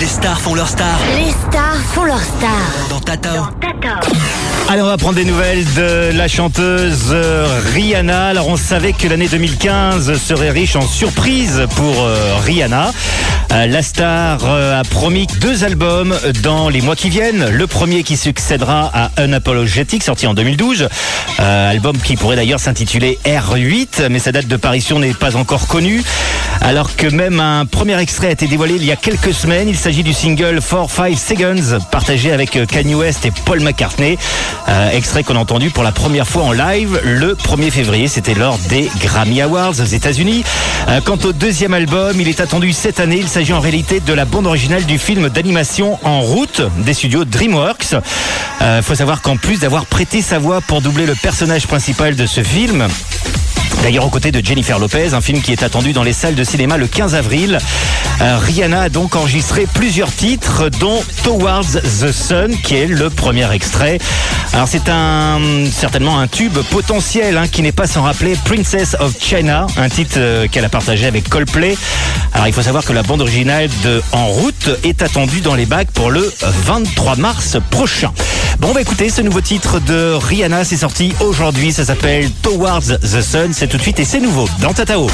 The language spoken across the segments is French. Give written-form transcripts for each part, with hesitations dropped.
stars font leur star. Les stars font leur star. Dans Tata. Allez, on va prendre des nouvelles de la chanteuse Rihanna. Alors, on savait que l'année 2015 serait riche en surprises pour Rihanna. La star a promis 2 albums dans les mois qui viennent. Le premier qui succédera à Unapologetic, sorti en 2012. Album qui pourrait d'ailleurs s'intituler R8, mais sa date de parution n'est pas encore connue. Alors que même un premier extrait a été dévoilé il y a quelques semaines. Il s'agit du single 4-5 Seconds, partagé avec Kanye West et Paul McCartney. Extrait qu'on a entendu pour la première fois en live le 1er février. C'était lors des Grammy Awards aux États-Unis. Quant au deuxième album, il est attendu cette année. Il s'agit en réalité de la bande originale du film d'animation En route des studios DreamWorks. Faut savoir qu'en plus d'avoir prêté sa voix pour doubler le personnage principal de ce film, d'ailleurs aux côtés de Jennifer Lopez, un film qui est attendu dans les salles de cinéma le 15 avril. Rihanna a donc enregistré plusieurs titres, dont Towards the Sun, qui est le premier extrait. Alors c'est certainement un tube potentiel qui n'est pas sans rappeler Princess of China, un titre qu'elle a partagé avec Coldplay. Alors il faut savoir que la bande originale de En route est attendue dans les bacs pour le 23 mars prochain. Bon, on va écouter ce nouveau titre de Rihanna, c'est sorti aujourd'hui, ça s'appelle Towards the Sun, c'est tout de suite et c'est nouveau dans Tatao.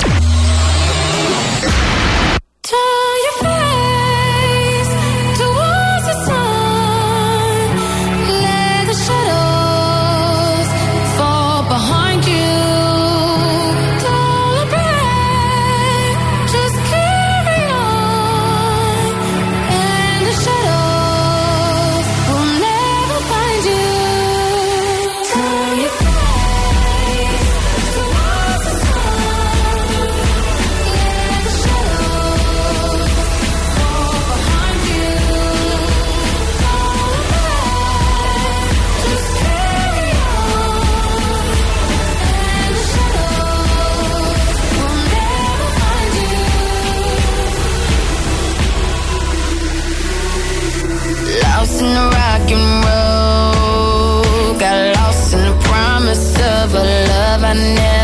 Lost in the rock and roll, got lost in the promise of a love I never